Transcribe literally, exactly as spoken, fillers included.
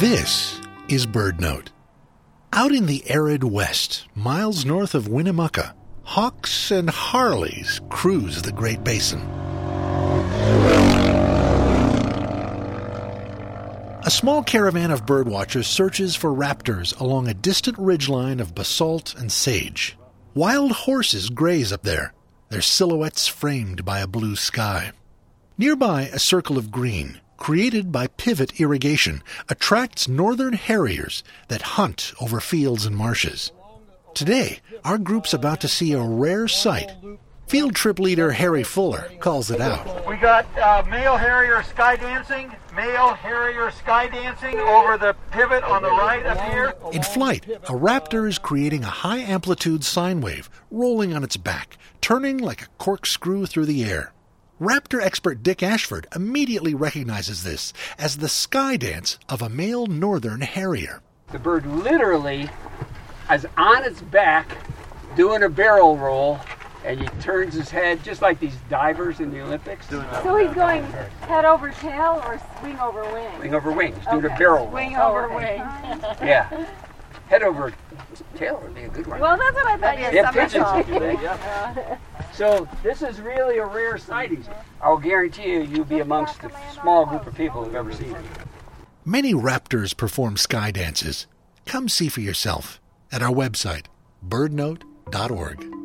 This is BirdNote. Out in the arid west, miles north of Winnemucca, hawks and harleys cruise the Great Basin. A small caravan of birdwatchers searches for raptors along a distant ridgeline of basalt and sage. Wild horses graze up there, their silhouettes framed by a blue sky. Nearby, a circle of green, created by pivot irrigation, attracts northern harriers that hunt over fields and marshes. Today, our group's about to see a rare sight. Field trip leader Harry Fuller calls it out. We got uh, male harrier sky dancing, male harrier sky dancing over the pivot on the right up here. In flight, a raptor is creating a high-amplitude sine wave, rolling on its back, turning like a corkscrew through the air. Raptor expert Dick Ashford immediately recognizes this as the sky dance of a male northern harrier. The bird literally is on its back doing a barrel roll, and he turns his head just like these divers in the Olympics. So he's going head over tail or swing over wing? Swing over wing. He's doing Okay. a barrel roll. Swing over wing. Yeah. Head over tail would be a good one. Well, that's what I thought you Yeah, said. pigeons would do that, yeah. So this is really a rare sighting. I'll guarantee you you'll be amongst the small group of people who've ever seen it. Many raptors perform sky dances. Come see for yourself at our website, bird note dot org.